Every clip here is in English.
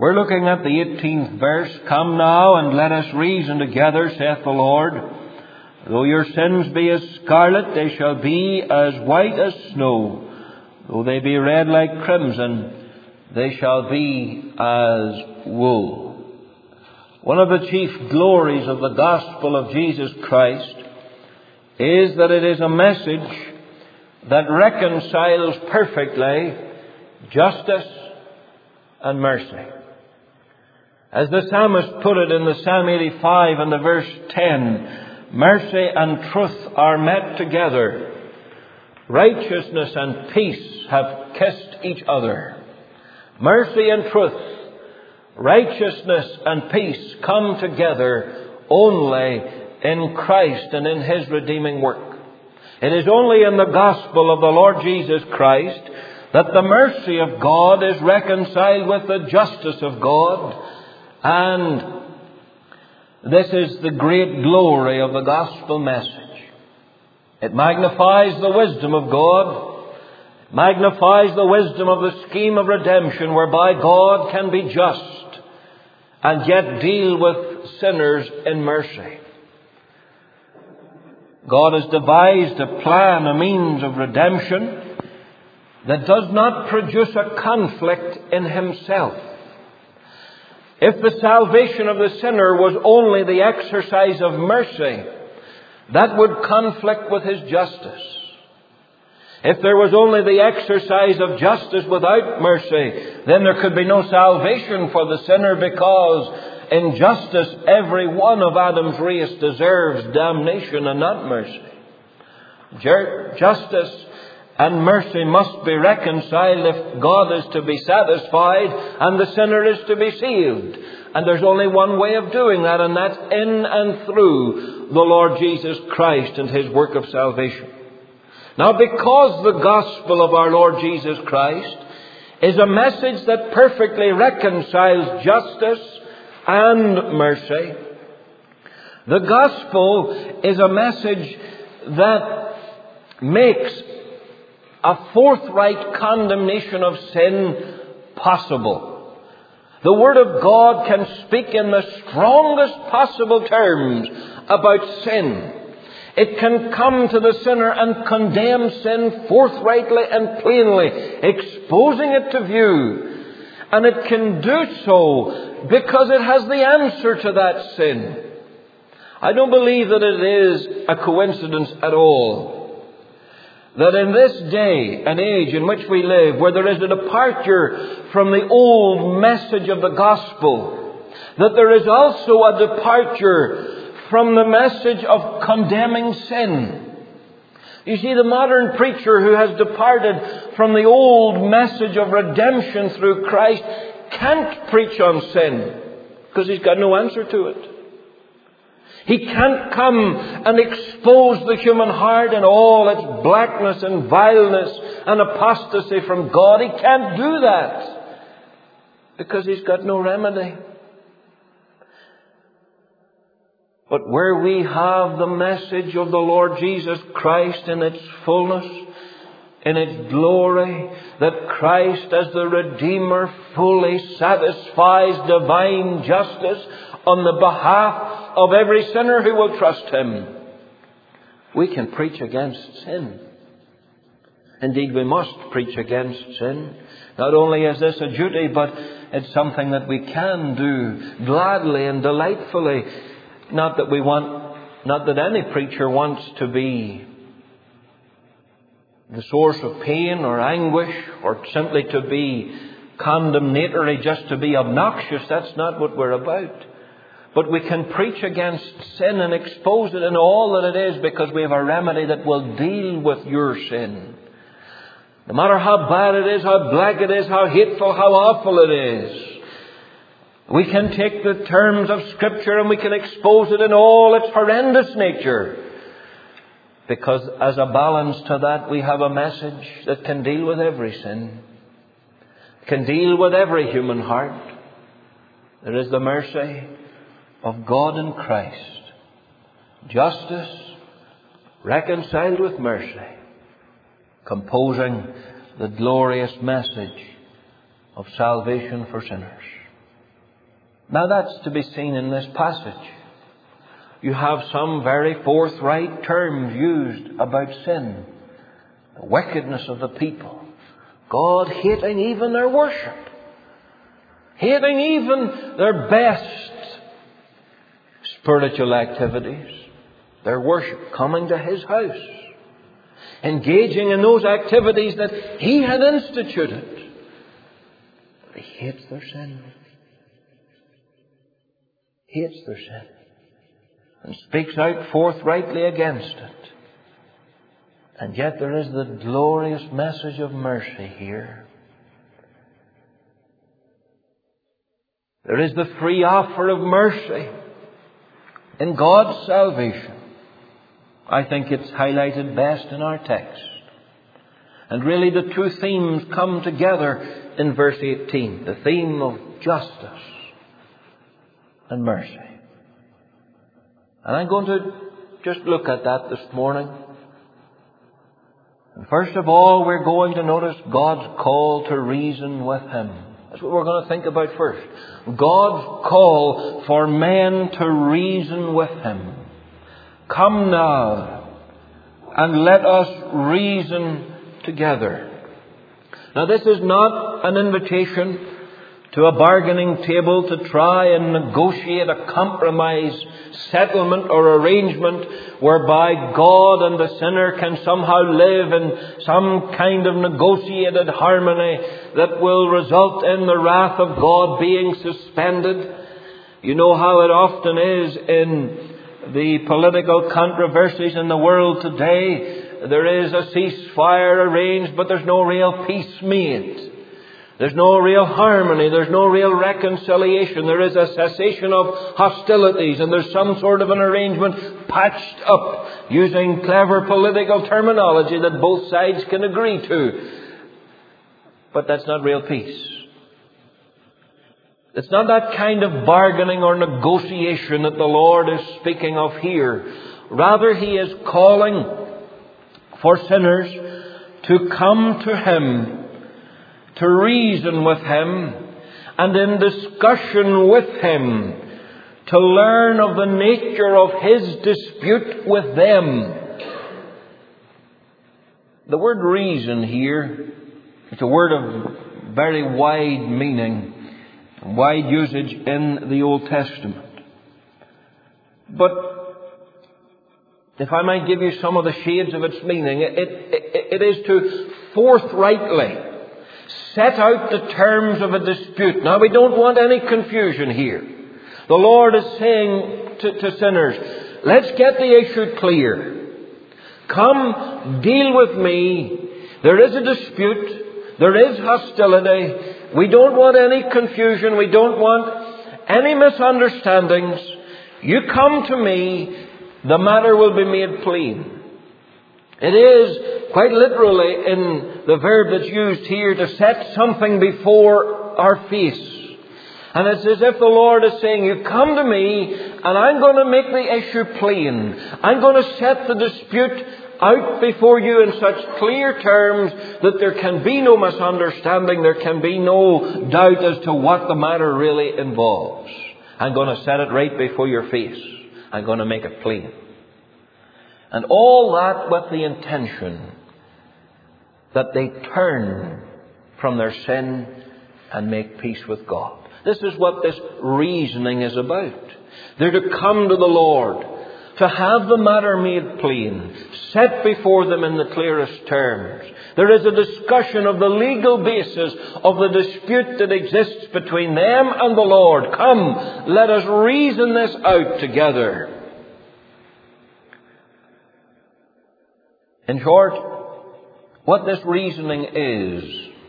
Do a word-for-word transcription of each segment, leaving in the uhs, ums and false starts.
We're looking at the eighteenth verse. Come now and let us reason together, saith the Lord. Though your sins be as scarlet, they shall be as white as snow. Though they be red like crimson, they shall be as wool. One of the chief glories of the gospel of Jesus Christ is that it is a message that reconciles perfectly justice and mercy. As the psalmist put it in the Psalm eighty-five and the verse ten, mercy and truth are met together. Righteousness and peace have kissed each other. Mercy and truth, righteousness and peace come together only in Christ and in His redeeming work. It is only in the gospel of the Lord Jesus Christ that the mercy of God is reconciled with the justice of God. And this is the great glory of the gospel message. It magnifies the wisdom of God, magnifies the wisdom of the scheme of redemption whereby God can be just and yet deal with sinners in mercy. God has devised a plan, a means of redemption that does not produce a conflict in Himself. If the salvation of the sinner was only the exercise of mercy, that would conflict with His justice. If there was only the exercise of justice without mercy, then there could be no salvation for the sinner, because in justice every one of Adam's race deserves damnation and not mercy. Justice and mercy must be reconciled if God is to be satisfied and the sinner is to be saved. And there's only one way of doing that, and that's in and through the Lord Jesus Christ and His work of salvation. Now, because the gospel of our Lord Jesus Christ is a message that perfectly reconciles justice and mercy, the gospel is a message that makes a forthright condemnation of sin possible. The Word of God can speak in the strongest possible terms about sin. It can come to the sinner and condemn sin forthrightly and plainly, exposing it to view. And it can do so because it has the answer to that sin. I don't believe that it is a coincidence at all that in this day and age in which we live, where there is a departure from the old message of the gospel, that there is also a departure from the message of condemning sin. You see, the modern preacher who has departed from the old message of redemption through Christ can't preach on sin because he's got no answer to it. He can't come and expose the human heart in all its blackness and vileness and apostasy from God. He can't do that because he's got no remedy. But where we have the message of the Lord Jesus Christ in its fullness, in its glory, that Christ as the Redeemer fully satisfies divine justice on the behalf of every sinner who will trust Him, we can preach against sin. Indeed, we must preach against sin. Not only is this a duty, but it's something that we can do gladly and delightfully. Not that we want, not that any preacher wants to be the source of pain or anguish, or simply to be condemnatory, just to be obnoxious. That's not what we're about. But we can preach against sin and expose it in all that it is, because we have a remedy that will deal with your sin. No matter how bad it is, how black it is, how hateful, how awful it is, we can take the terms of Scripture and we can expose it in all its horrendous nature. Because as a balance to that, we have a message that can deal with every sin, can deal with every human heart. There is the mercy of God in Christ. Justice reconciled with mercy, composing the glorious message of salvation for sinners. Now that's to be seen in this passage. You have some very forthright terms used about sin, the wickedness of the people, God hating even their worship, hating even their best spiritual activities, their worship, coming to His house, engaging in those activities that He had instituted. But He hates their sin. Hates their sin. And speaks out forthrightly against it. And yet there is the glorious message of mercy here. There is the free offer of mercy in God's salvation. I think it's highlighted best in our text. And really the two themes come together in verse eighteen. The theme of justice and mercy. And I'm going to just look at that this morning. And first of all, we're going to notice God's call to reason with Him. That's what we're going to think about first. God's call for men to reason with Him. Come now, and let us reason together. Now, this is not an invitation to a bargaining table to try and negotiate a compromise settlement or arrangement whereby God and the sinner can somehow live in some kind of negotiated harmony that will result in the wrath of God being suspended. You know how it often is in the political controversies in the world today. There is a ceasefire arranged, but there's no real peace made. There's no real harmony. There's no real reconciliation. There is a cessation of hostilities, and there's some sort of an arrangement patched up using clever political terminology that both sides can agree to. But that's not real peace. It's not that kind of bargaining or negotiation that the Lord is speaking of here. Rather, He is calling for sinners to come to Him, to reason with Him, and in discussion with Him, to learn of the nature of His dispute with them. The word reason here, it's a word of very wide meaning, wide usage in the Old Testament. But if I might give you some of the shades of its meaning, it, it, it is to forthrightly set out the terms of a dispute. Now, we don't want any confusion here. The Lord is saying to, to sinners, let's get the issue clear. Come, deal with me. There is a dispute. There is hostility. We don't want any confusion. We don't want any misunderstandings. You come to me, the matter will be made plain. It is quite literally in the verb that's used here to set something before our face. And it's as if the Lord is saying, you come to me and I'm going to make the issue plain. I'm going to set the dispute out before you in such clear terms that there can be no misunderstanding. There can be no doubt as to what the matter really involves. I'm going to set it right before your face. I'm going to make it plain. And all that with the intention that they turn from their sin and make peace with God. This is what this reasoning is about. They're to come to the Lord, to have the matter made plain, set before them in the clearest terms. There is a discussion of the legal basis of the dispute that exists between them and the Lord. Come, let us reason this out together. In short, what this reasoning is,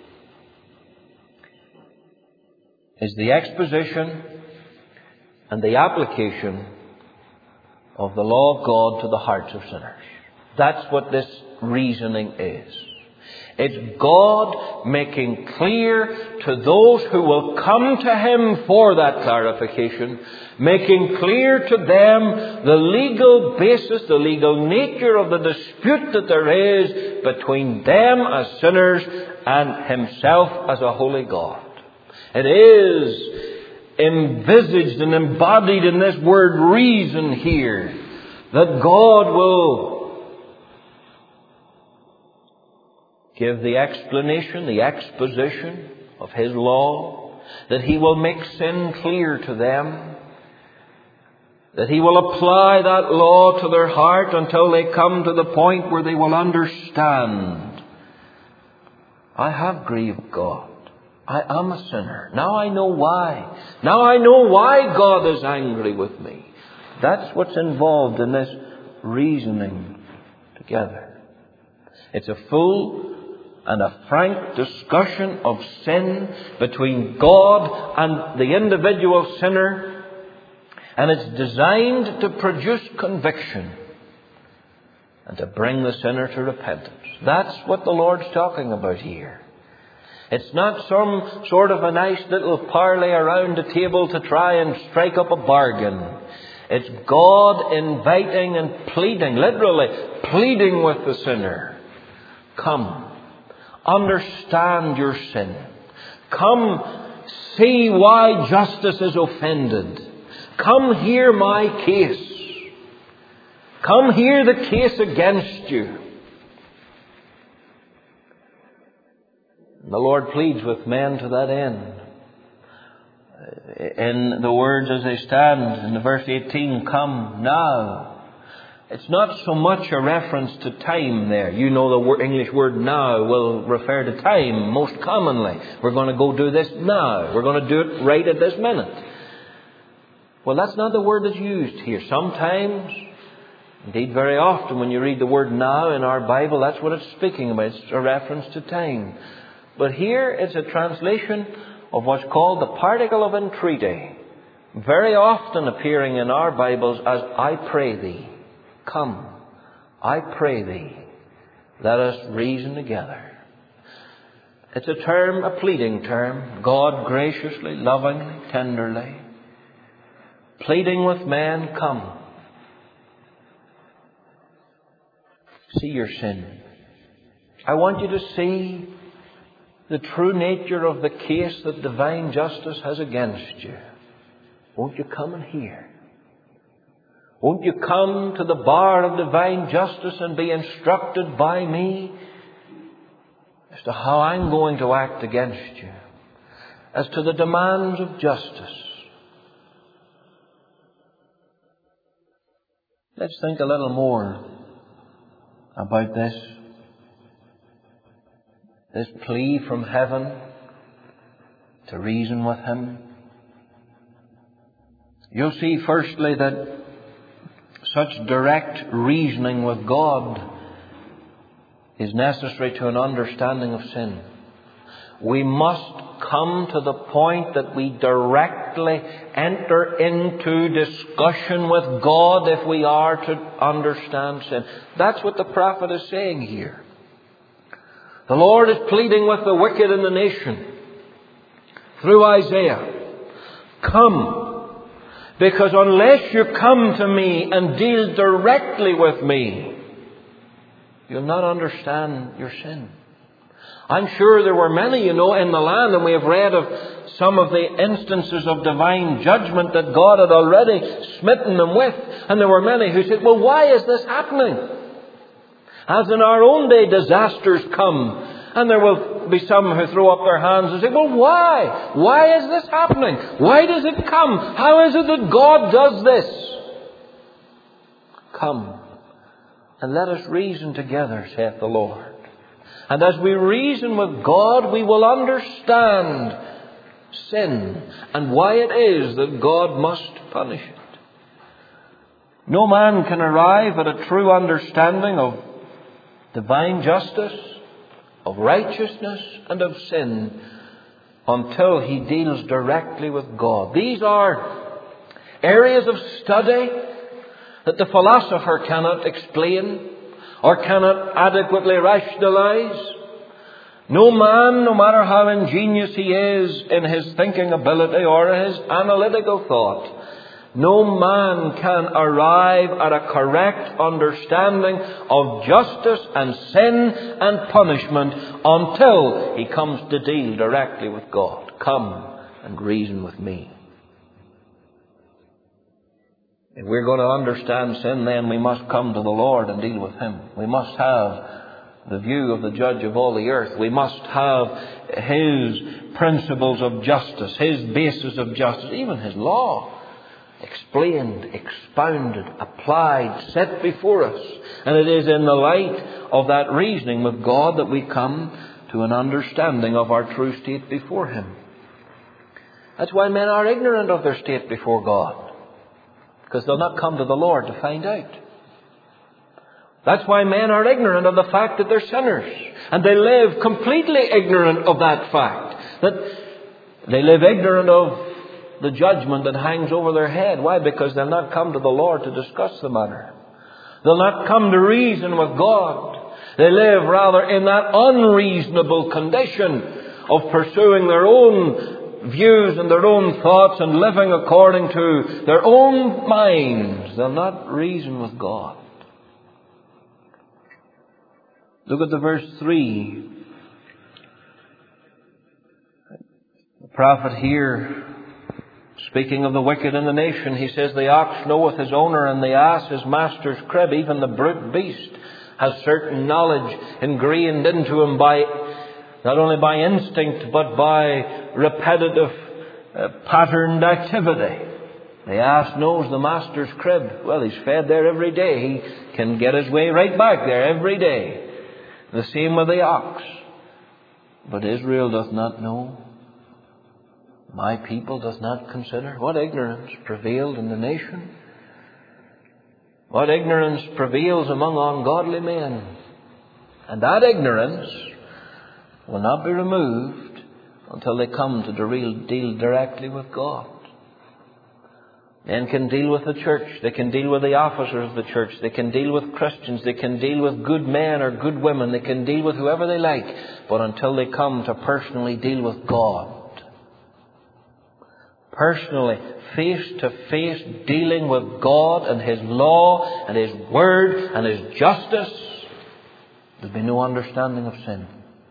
is the exposition and the application of the law of God to the hearts of sinners. That's what this reasoning is. It's God making clear to those who will come to Him for that clarification, making clear to them the legal basis, the legal nature of the dispute that there is between them as sinners and Himself as a holy God. It is envisaged and embodied in this word reason here. That God will give the explanation, the exposition of His law. That He will make sin clear to them. That He will apply that law to their heart until they come to the point where they will understand. I have grieved God. I am a sinner. Now I know why. Now I know why God is angry with me. That's what's involved in this reasoning together. It's a full and a frank discussion of sin between God and the individual sinner. And it's designed to produce conviction and to bring the sinner to repentance. That's what the Lord's talking about here. It's not some sort of a nice little parley around the table to try and strike up a bargain. It's God inviting and pleading, literally pleading with the sinner. Come, understand your sin. Come, see why justice is offended. Come hear my case. Come hear the case against you. The Lord pleads with men to that end. In the words as they stand in the verse eighteen, come now. It's not so much a reference to time there. You know the English word now will refer to time most commonly. We're going to go do this now. We're going to do it right at this minute. Well, that's not the word that's used here. Sometimes, indeed very often, when you read the word now in our Bible, that's what it's speaking about. It's a reference to time. But here it's a translation of what's called the particle of entreaty, very often appearing in our Bibles as I pray thee. Come, I pray thee. Let us reason together. It's a term, a pleading term. God graciously, lovingly, tenderly, pleading with man, come. See your sin. I want you to see the true nature of the case that divine justice has against you. Won't you come and hear? Won't you come to the bar of divine justice and be instructed by me as to how I'm going to act against you, as to the demands of justice? Let's think a little more about this. This plea from heaven to reason with Him. You'll see firstly that such direct reasoning with God is necessary to an understanding of sin. We must come to the point that we directly enter into discussion with God if we are to understand sin. That's what the prophet is saying here. The Lord is pleading with the wicked in the nation through Isaiah. Come, because unless you come to me and deal directly with me, you'll not understand your sin. I'm sure there were many, you know, in the land, and we have read of some of the instances of divine judgment that God had already smitten them with. And there were many who said, well, why is this happening? As in our own day, disasters come. And there will be some who throw up their hands and say, well, why? Why is this happening? Why does it come? How is it that God does this? Come and let us reason together, saith the Lord. And as we reason with God, we will understand sin and why it is that God must punish it. No man can arrive at a true understanding of divine justice, of righteousness, and of sin until he deals directly with God. These are areas of study that the philosopher cannot explain or cannot adequately rationalize. No man, no matter how ingenious he is in his thinking ability or his analytical thought, no man can arrive at a correct understanding of justice and sin and punishment until he comes to deal directly with God. Come and reason with me. If we're going to understand sin, then we must come to the Lord and deal with Him. We must have the view of the Judge of all the earth. We must have His principles of justice, His basis of justice, even His law, explained, expounded, applied, set before us. And it is in the light of that reasoning with God that we come to an understanding of our true state before Him. That's why men are ignorant of their state before God, because they'll not come to the Lord to find out. That's why men are ignorant of the fact that they're sinners. And they live completely ignorant of that fact. That they live ignorant of the judgment that hangs over their head. Why? Because they'll not come to the Lord to discuss the matter. They'll not come to reason with God. They live rather in that unreasonable condition of pursuing their own views and their own thoughts and living according to their own minds. They'll not reason with God. Look at the verse three. The prophet here, speaking of the wicked in the nation, he says, the ox knoweth his owner, and the ass his master's crib. Even the brute beast has certain knowledge ingrained into him by, not only by instinct, but by repetitive, uh, patterned activity. The ass knows the master's crib. Well, he's fed there every day. He can get his way right back there every day. The same with the ox. But Israel doth not know. My people doth not consider. What ignorance prevailed in the nation? What ignorance prevails among ungodly men? And that ignorance will not be removed until they come to the real deal directly with God. Men can deal with the church. They can deal with the officers of the church. They can deal with Christians. They can deal with good men or good women. They can deal with whoever they like. But until they come to personally deal with God, personally, face-to-face dealing with God and His law and His word and His justice, there'll be no understanding of sin.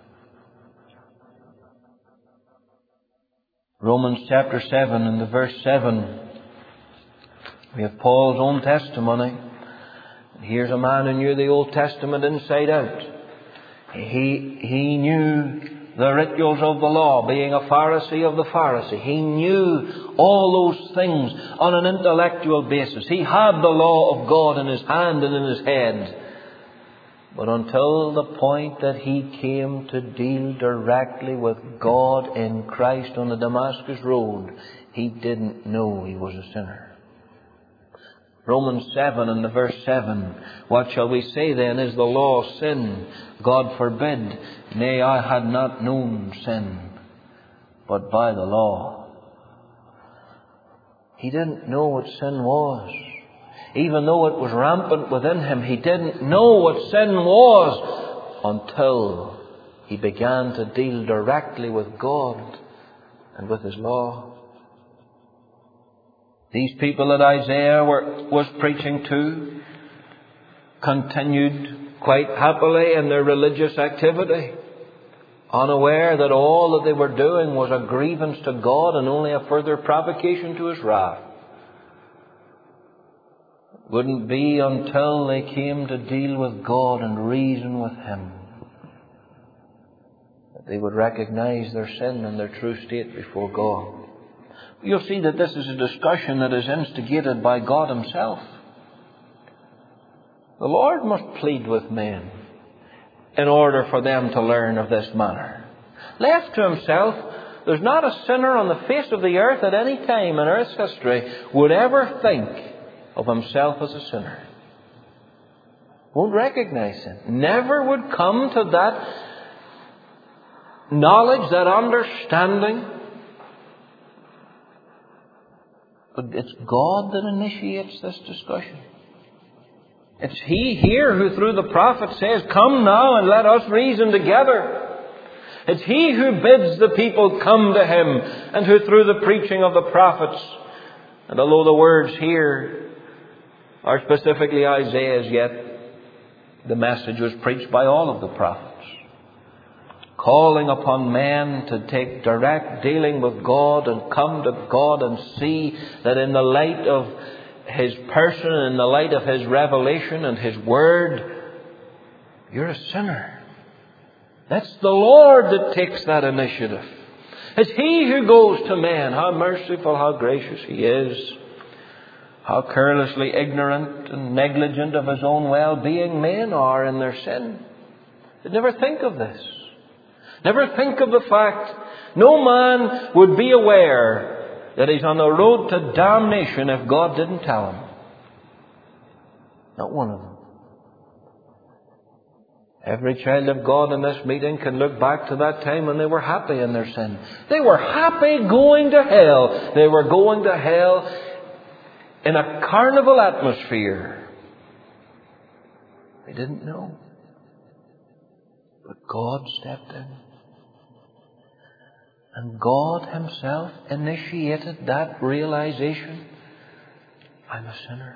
Romans chapter seven and the verse seven, we have Paul's own testimony. Here's a man who knew the Old Testament inside out. He, he knew the rituals of the law, being a Pharisee of the Pharisee. He knew all those things on an intellectual basis. He had the law of God in his hand and in his head. But until the point that he came to deal directly with God in Christ on the Damascus Road, he didn't know he was a sinner. Romans seven and the verse seven. What shall we say then? Is the law sin? God forbid. Nay, I had not known sin, but by the law. He didn't know what sin was. Even though it was rampant within him, he didn't know what sin was until he began to deal directly with God and with His law. These people that Isaiah were, was preaching to continued quite happily in their religious activity, unaware that all that they were doing was a grievance to God and only a further provocation to His wrath. It wouldn't be until they came to deal with God and reason with Him that they would recognize their sin and their true state before God. You'll see that this is a discussion that is instigated by God Himself. The Lord must plead with men in order for them to learn of this manner. Left to Himself, there's not a sinner on the face of the earth at any time in earth's history would ever think of himself as a sinner. Won't recognize sin. Never would come to that knowledge, that understanding. But it's God that initiates this discussion. It's He here who through the prophet says, come now and let us reason together. It's He who bids the people come to Him, and who through the preaching of the prophets, and although the words here are specifically Isaiah's, yet the message was preached by all of the prophets, calling upon men to take direct dealing with God and come to God and see that in the light of His person, in the light of His revelation and His Word, you're a sinner. That's the Lord that takes that initiative. It's He who goes to men. How merciful, how gracious He is. How carelessly ignorant and negligent of His own well-being men are in their sin. They never think of this. Never think of the fact no man would be aware that he's on the road to damnation if God didn't tell him. Not one of them. Every child of God in this meeting can look back to that time when they were happy in their sin. They were happy going to hell. They were going to hell in a carnival atmosphere. They didn't know. But God stepped in. And God Himself initiated that realization. I'm a sinner.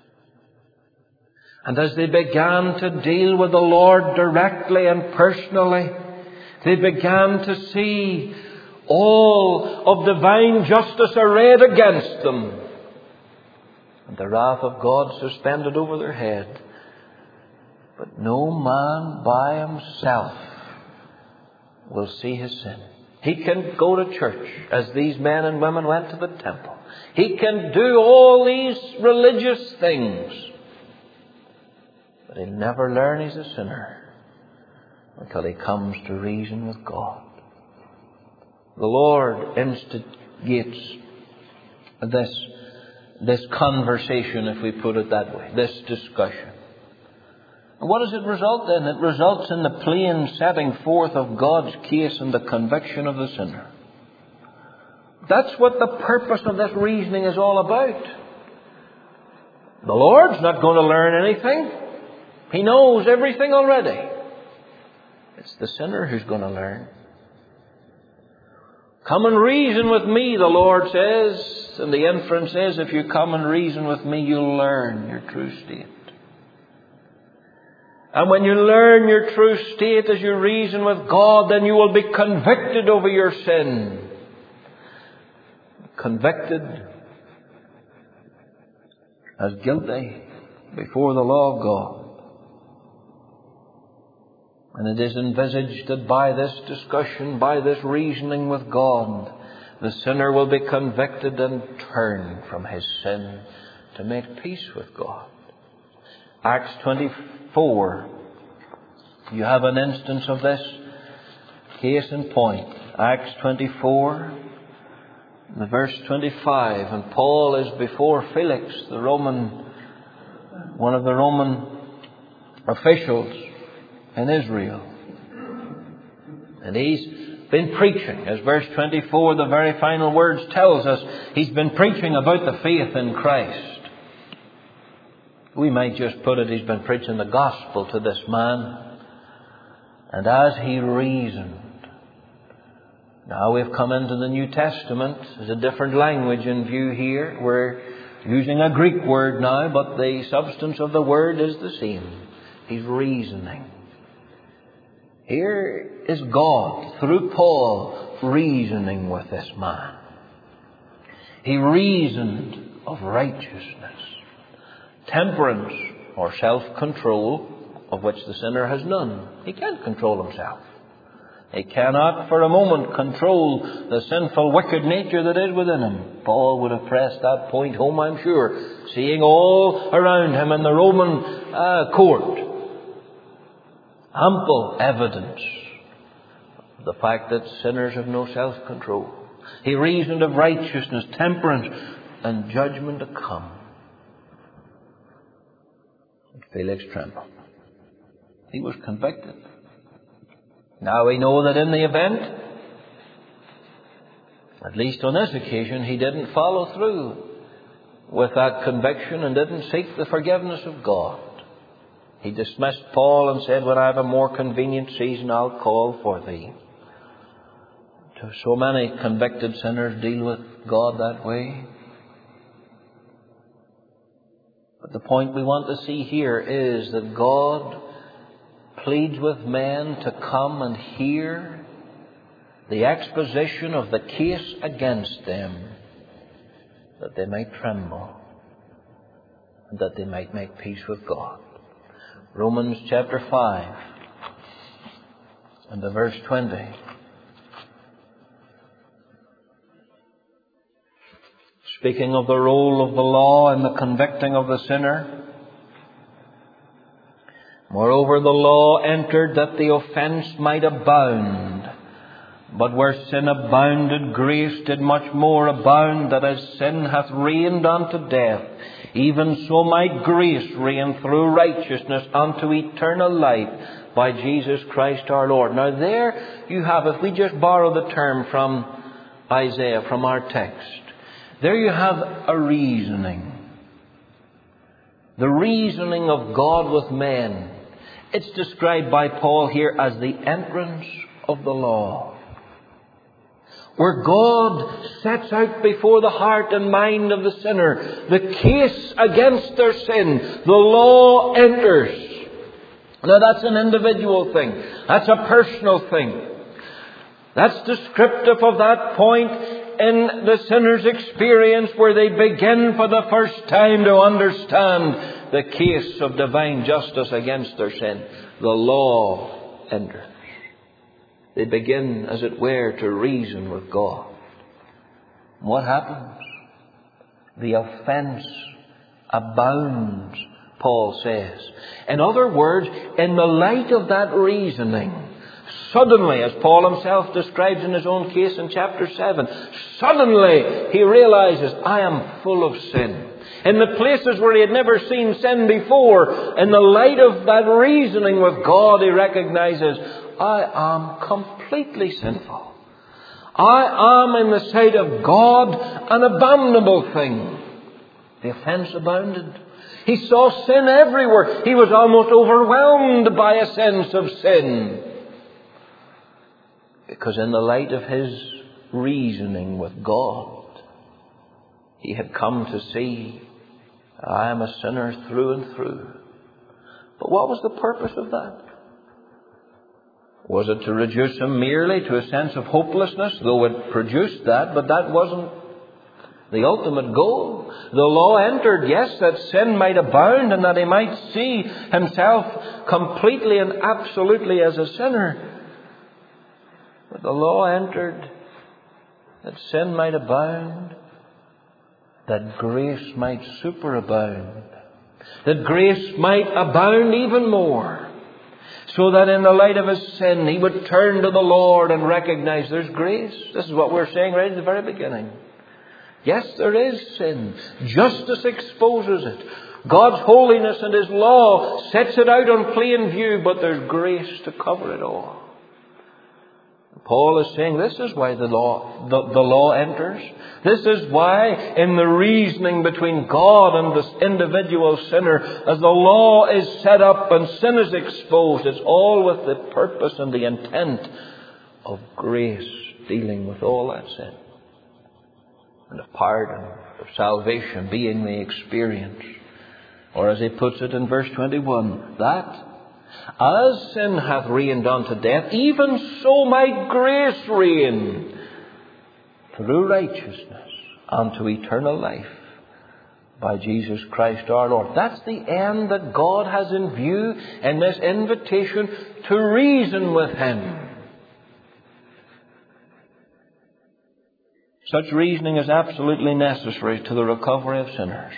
And as they began to deal with the Lord directly and personally, they began to see all of divine justice arrayed against them, and the wrath of God suspended over their head. But no man by himself will see his sin. He can go to church as these men and women went to the temple. He can do all these religious things. But he'll never learn he's a sinner until he comes to reason with God. The Lord instigates this, this conversation, if we put it that way, this discussion. And what does it result in? It results in the plain setting forth of God's case and the conviction of the sinner. That's what the purpose of this reasoning is all about. The Lord's not going to learn anything. He knows everything already. It's the sinner who's going to learn. Come and reason with me, the Lord says. And the inference is, if you come and reason with me, you'll learn your true state. And when you learn your true state as you reason with God, then you will be convicted over your sin. Convicted as guilty before the law of God. And it is envisaged that by this discussion, by this reasoning with God, the sinner will be convicted and turn from his sin to make peace with God. Acts twenty-four. You have an instance of this. Case in point. Acts twenty-four, the verse twenty-five. And Paul is before Felix, the Roman, one of the Roman officials in Israel. And he's been preaching. As verse twenty-four, the very final words tells us, he's been preaching about the faith in Christ. We might just put it, he's been preaching the gospel to this man. And as he reasoned, now we've come into the New Testament. There's a different language in view here. We're using a Greek word now, but the substance of the word is the same. He's reasoning. Here is God, through Paul, reasoning with this man. He reasoned of righteousness, temperance, or self-control, of which the sinner has none. He can't control himself. He cannot for a moment control the sinful, wicked nature that is within him. Paul would have pressed that point home, I'm sure, seeing all around him in the Roman uh, court ample evidence of the fact that sinners have no self-control. He reasoned of righteousness, temperance, and judgment to come. And Felix trembled. He was convicted. Now we know that in the event, at least on this occasion, he didn't follow through with that conviction and didn't seek the forgiveness of God. He dismissed Paul and said, when I have a more convenient season, I'll call for thee. So many convicted sinners deal with God that way. But the point we want to see here is that God pleads with men to come and hear the exposition of the case against them, that they might tremble. and that they might make peace with God. Romans chapter five and the verse twenty. Speaking of the role of the law in the convicting of the sinner. Moreover, the law entered that the offence might abound. But where sin abounded, grace did much more abound, that as sin hath reigned unto death, even so might grace reign through righteousness unto eternal life by Jesus Christ our Lord. Now there you have, if we just borrow the term from Isaiah, from our text, there you have a reasoning. The reasoning of God with men. It's described by Paul here as the entrance of the law. Where God sets out before the heart and mind of the sinner the case against their sin, the law enters. Now that's an individual thing. That's a personal thing. That's descriptive of that point in the sinner's experience where they begin for the first time to understand the case of divine justice against their sin. The law enters. They begin, as it were, to reason with God. What happens? The offence abounds, Paul says. In other words, in the light of that reasoning, suddenly, as Paul himself describes in his own case in chapter seven, suddenly he realizes, I am full of sin. In the places where he had never seen sin before, in the light of that reasoning with God, he recognizes, I am completely sinful. I am, in the sight of God, an abominable thing. The offence abounded. He saw sin everywhere. He was almost overwhelmed by a sense of sin. Because in the light of his reasoning with God, he had come to see, I am a sinner through and through. But what was the purpose of that? Was it to reduce him merely to a sense of hopelessness? Though it produced that, but that wasn't the ultimate goal. The law entered, yes, that sin might abound and that he might see himself completely and absolutely as a sinner. But the law entered that sin might abound, that grace might superabound, that grace might abound even more. So that in the light of his sin, he would turn to the Lord and recognize there's grace. This is what we're saying right at the very beginning. Yes, there is sin. Justice exposes it. God's holiness and his law sets it out on plain view, but there's grace to cover it all. Paul is saying this is why the law, the, the law enters. This is why in the reasoning between God and this individual sinner, as the law is set up and sin is exposed, it's all with the purpose and the intent of grace dealing with all that sin. And of pardon, of salvation being the experience. Or as he puts it in verse twenty-one, that as sin hath reigned unto death, even so might grace reign through righteousness unto eternal life by Jesus Christ our Lord. That's the end that God has in view in this invitation to reason with him. Such reasoning is absolutely necessary to the recovery of sinners.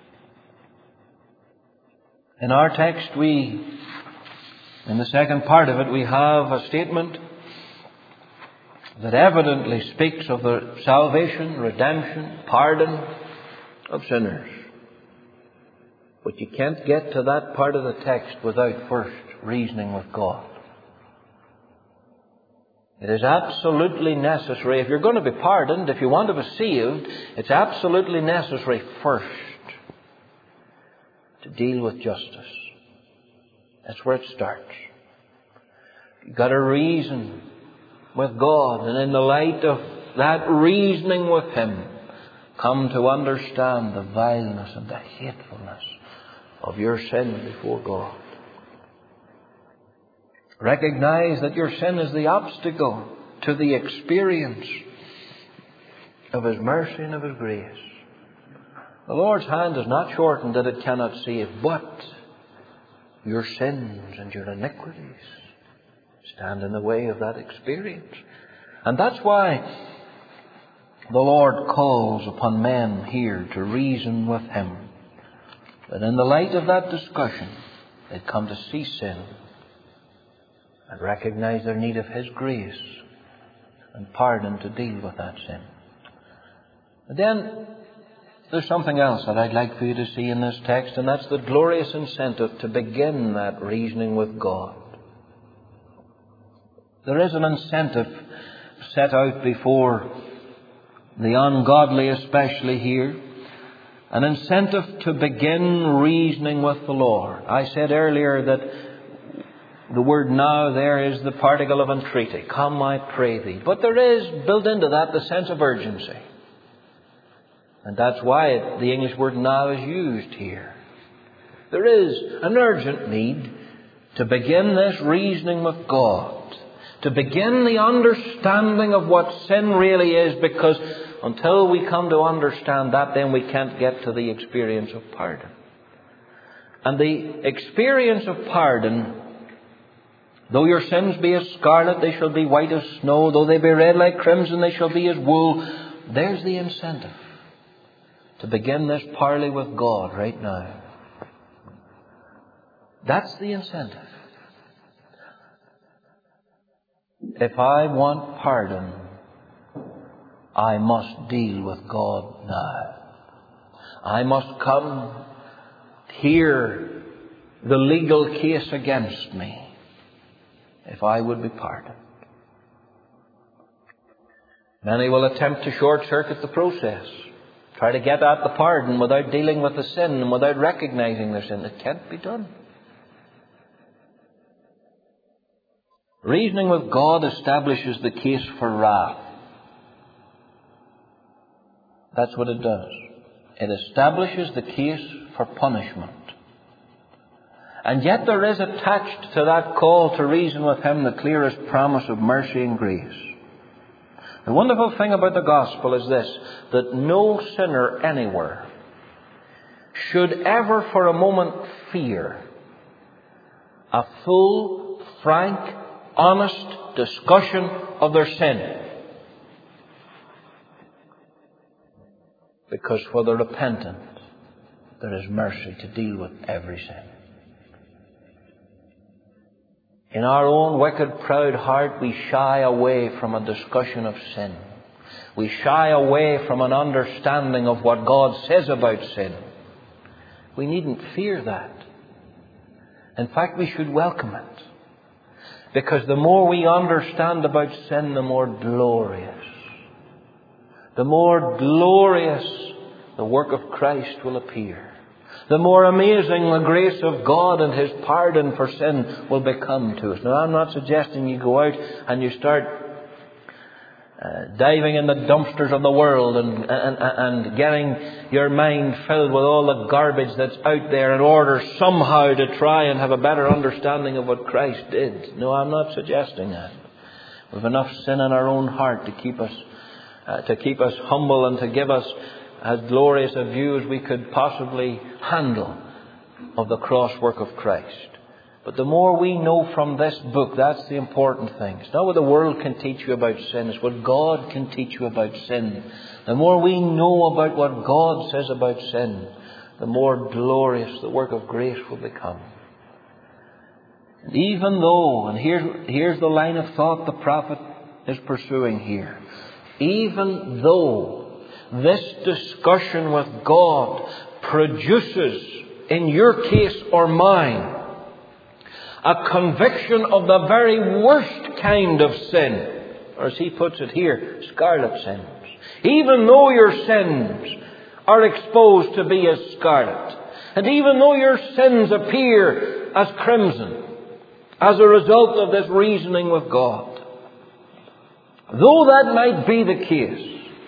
In our text, we, in the second part of it, we have a statement that evidently speaks of the salvation, redemption, pardon of sinners. But you can't get to that part of the text without first reasoning with God. It is absolutely necessary, if you're going to be pardoned, if you want to be saved, it's absolutely necessary first to deal with justice. That's where it starts. You've got to reason with God, and in the light of that reasoning with him, come to understand the vileness and the hatefulness of your sin before God. Recognize that your sin is the obstacle to the experience of his mercy and of his grace. The Lord's hand is not shortened that it cannot save, but your sins and your iniquities stand in the way of that experience. And that's why the Lord calls upon men here to reason with Him, that in the light of that discussion they come to see sin and recognize their need of His grace and pardon to deal with that sin. But then there's something else that I'd like for you to see in this text, and that's the glorious incentive to begin that reasoning with God. There is an incentive set out before the ungodly, especially here, an incentive to begin reasoning with the Lord. I said earlier that the word now there is the particle of entreaty. Come, I pray thee. But there is built into that the sense of urgency. And that's why it, the English word now is used here. There is an urgent need to begin this reasoning with God, to begin the understanding of what sin really is, because until we come to understand that, then we can't get to the experience of pardon. And the experience of pardon, though your sins be as scarlet, they shall be white as snow. Though they be red like crimson, they shall be as wool. There's the incentive to begin this parley with God right now. That's the incentive. If I want pardon, I must deal with God now. I must come hear the legal case against me if I would be pardoned. Many will attempt to short-circuit the process, try to get at the pardon without dealing with the sin and without recognizing their sin. It can't be done. Reasoning with God establishes the case for wrath. That's what it does. It establishes the case for punishment. And yet there is attached to that call to reason with Him the clearest promise of mercy and grace. The wonderful thing about the gospel is this, that no sinner anywhere should ever for a moment fear a full, frank, honest discussion of their sin. Because for the repentant, there is mercy to deal with every sin. In our own wicked, proud heart, we shy away from a discussion of sin. We shy away from an understanding of what God says about sin. We needn't fear that. In fact, we should welcome it. Because the more we understand about sin, the more glorious, the more glorious the work of Christ will appear. The more amazing the grace of God and His pardon for sin will become to us. Now, I'm not suggesting you go out and you start uh, diving in the dumpsters of the world and, and, and getting your mind filled with all the garbage that's out there in order somehow to try and have a better understanding of what Christ did. No, I'm not suggesting that. We've enough sin in our own heart to keep us, uh, to keep us humble and to give us as glorious a view as we could possibly handle of the cross work of Christ. But the more we know from this book, that's the important thing. It's not what the world can teach you about sin, it's what God can teach you about sin. The more we know about what God says about sin, the more glorious the work of grace will become. And even though, and here's, here's the line of thought the prophet is pursuing here, even though this discussion with God produces in your case or mine a conviction of the very worst kind of sin, or as he puts it here, scarlet sins. Even though your sins are exposed to be as scarlet, and even though your sins appear as crimson as a result of this reasoning with God, though that might be the case,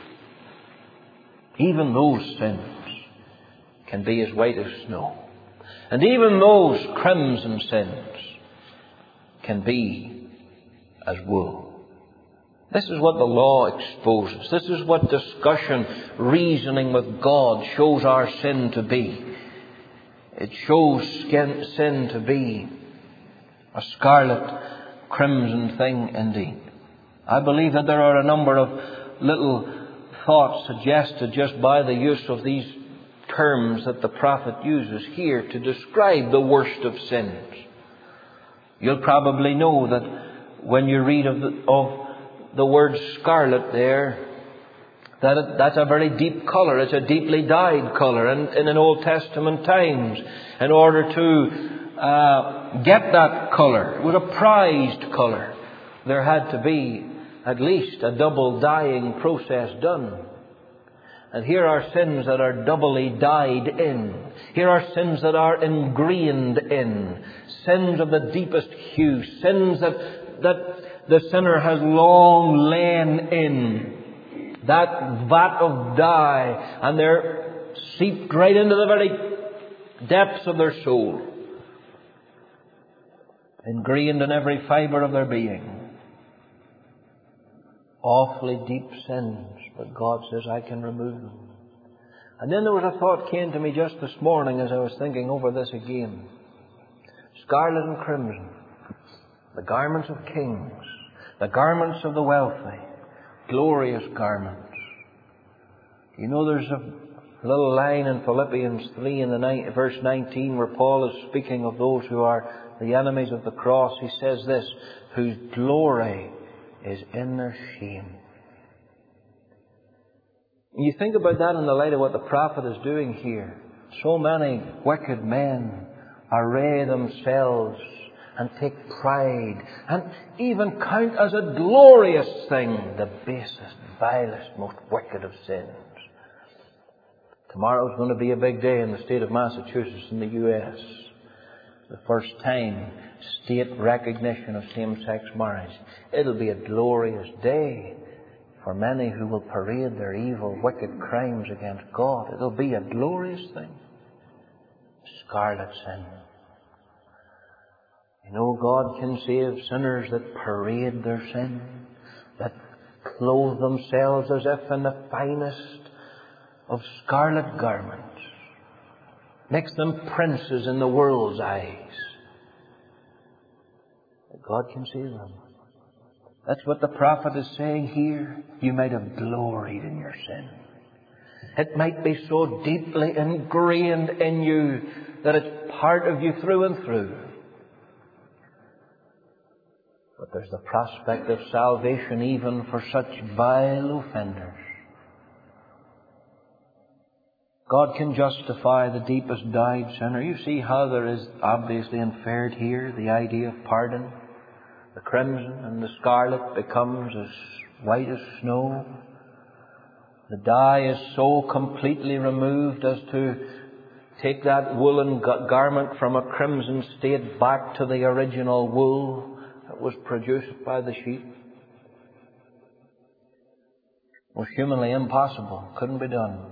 even those sins can be as white as snow. And even those crimson sins can be as wool. This is what the law exposes. This is what discussion, reasoning with God shows our sin to be. It shows sin to be a scarlet crimson thing indeed. I believe that there are a number of little thoughts suggested just by the use of these terms that the prophet uses here to describe the worst of sins. You'll probably know that when you read of the, of the word scarlet there, that it, that's a very deep colour. It's a deeply dyed colour. And, and in Old Testament times, in order to uh, get that colour, it was a prized colour. There had to be at least a double dyeing process done. And here are sins that are doubly dyed in. Here are sins that are ingrained in. Sins of the deepest hue. Sins that, that the sinner has long lain in. That vat of dye. And they're seeped right into the very depths of their soul. Ingrained in every fibre of their being. Awfully deep sins, but God says, I can remove them. And then there was a thought came to me just this morning as I was thinking over this again. Scarlet and crimson, the garments of kings, the garments of the wealthy, glorious garments. You know, there's a little line in Philippians three in the ni- verse nineteen where Paul is speaking of those who are the enemies of the cross. He says this, whose glory is in their shame. You think about that in the light of what the prophet is doing here. So many wicked men array themselves and take pride and even count as a glorious thing the basest, vilest, most wicked of sins. Tomorrow is going to be a big day in the state of Massachusetts in the U S The first time state recognition of same-sex marriage. It'll be a glorious day for many who will parade their evil, wicked crimes against God. It'll be a glorious thing. Scarlet sin. You know, God can save sinners that parade their sin, that clothe themselves as if in the finest of scarlet garments, makes them princes in the world's eyes. God can save them. That's what the prophet is saying here. You might have gloried in your sin. It might be so deeply ingrained in you that it's part of you through and through. But there's the prospect of salvation even for such vile offenders. God can justify the deepest dyed sinner. You see how there is obviously inferred here the idea of pardon. The crimson and the scarlet becomes as white as snow. The dye is so completely removed as to take that woolen garment from a crimson state back to the original wool that was produced by the sheep. It was humanly impossible. Couldn't be done.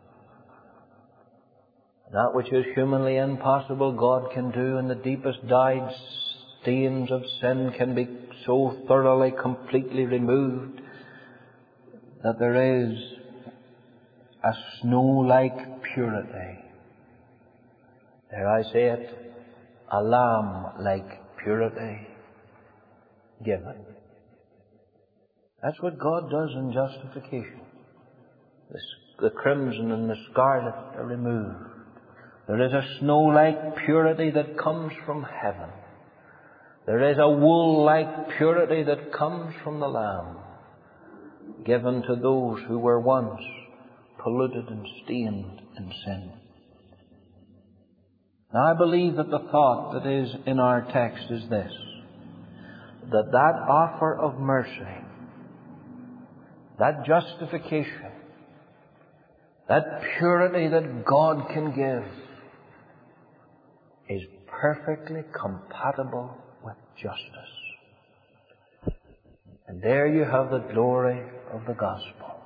That which is humanly impossible, God can do, and the deepest dyed stains of sin can be so thoroughly, completely removed that there is a snow-like purity. Dare I say it? A lamb-like purity given. That's what God does in justification. The, the crimson and the scarlet are removed. There is a snow-like purity that comes from heaven. There is a wool-like purity that comes from the Lamb, given to those who were once polluted and stained in sin. Now, I believe that the thought that is in our text is this, that that offer of mercy, that justification, that purity that God can give is perfectly compatible with justice. And there you have the glory of the gospel.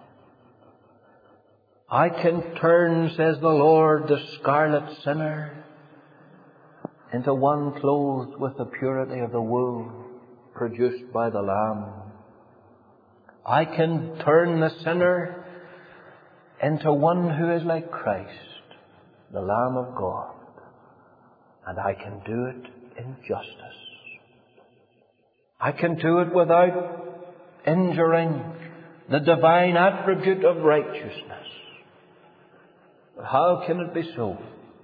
I can turn, says the Lord, the scarlet sinner into one clothed with the purity of the wool produced by the Lamb. I can turn the sinner into one who is like Christ, the Lamb of God. And I can do it in justice. I can do it without injuring the divine attribute of righteousness. But how can it be so?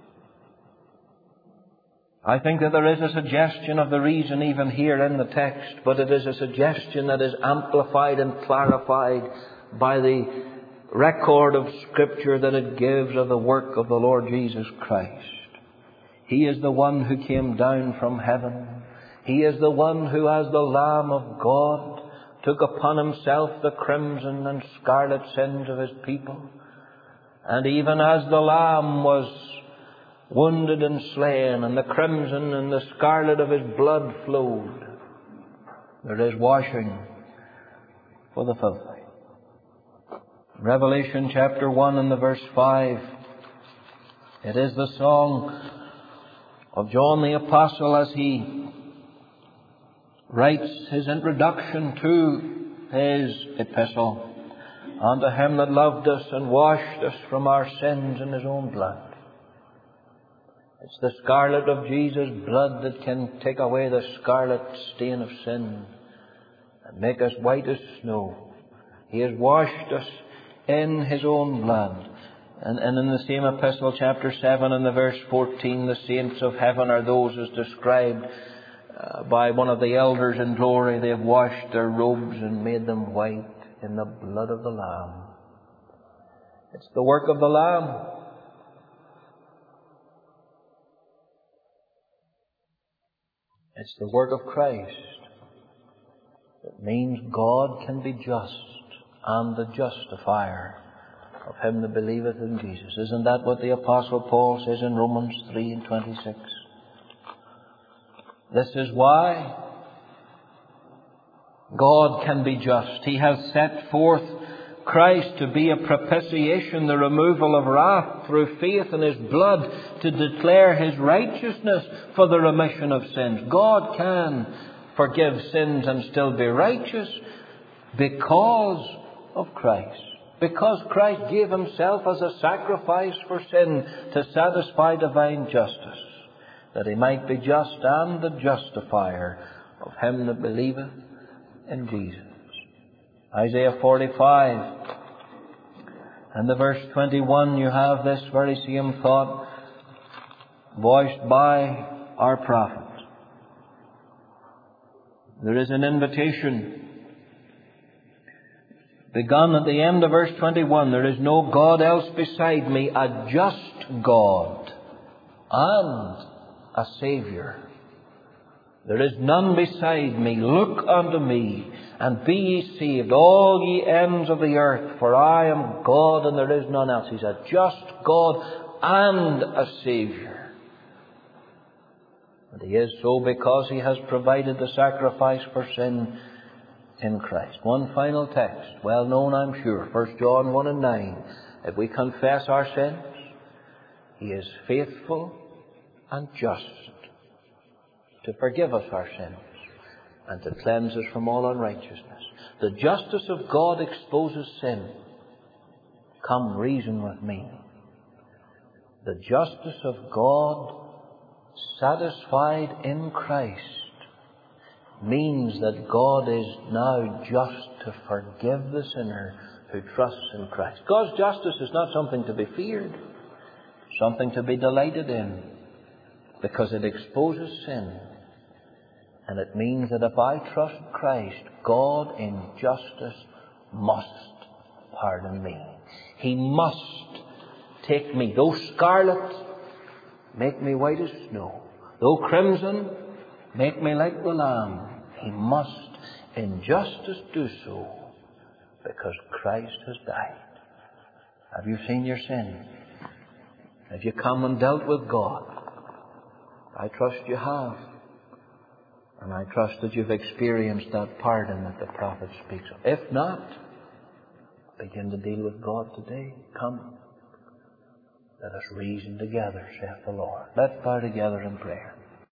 I think that there is a suggestion of the reason even here in the text, but it is a suggestion that is amplified and clarified by the record of Scripture that it gives of the work of the Lord Jesus Christ. He is the one who came down from heaven. He is the one who, as the Lamb of God, took upon himself the crimson and scarlet sins of his people. And even as the Lamb was wounded and slain, and the crimson and the scarlet of his blood flowed, there is washing for the filthy. Revelation chapter one and the verse five, it is the song of John the Apostle as he writes his introduction to his epistle. Unto him that loved us and washed us from our sins in his own blood. It's the scarlet of Jesus' blood that can take away the scarlet stain of sin and make us white as snow. He has washed us in his own blood. And, and in the same epistle, chapter seven and the verse fourteen, the saints of heaven are those as described uh, by one of the elders in glory. They have washed their robes and made them white in the blood of the Lamb. It's the work of the Lamb. It's the work of Christ. It means God can be just and the justifier of him that believeth in Jesus. Isn't that what the Apostle Paul says in Romans three and twenty-six? This is why God can be just. He has set forth Christ to be a propitiation, the removal of wrath through faith in his blood, to declare his righteousness for the remission of sins. God can forgive sins and still be righteous because of Christ. Because Christ gave himself as a sacrifice for sin to satisfy divine justice, that he might be just and the justifier of him that believeth in Jesus. Isaiah forty-five and the verse twenty-one, you have this very same thought voiced by our prophet. There is an invitation begun at the end of verse twenty-one. There is no God else beside me, a just God and a Saviour. There is none beside me. Look unto me, and be ye saved, all ye ends of the earth, for I am God and there is none else. He's a just God and a Saviour. And he is so because he has provided the sacrifice for sin in Christ. One final text, well known I'm sure, First John one and nine. If we confess our sins, he is faithful and just to forgive us our sins and to cleanse us from all unrighteousness. The justice of God exposes sin. Come, reason with me. The justice of God satisfied in Christ means that God is now just to forgive the sinner who trusts in Christ. God's justice is not something to be feared, something to be delighted in, because it exposes sin. And it means that if I trust Christ, God in justice must pardon me. He must take me. Though scarlet, make me white as snow. Though crimson, make me like the Lamb. He must in justice do so, because Christ has died. Have you seen your sin? Have you come and dealt with God? I trust you have. And I trust that you've experienced that pardon that the prophet speaks of. If not, begin to deal with God today. Come. Let us reason together, saith the Lord. Let's bow together in prayer.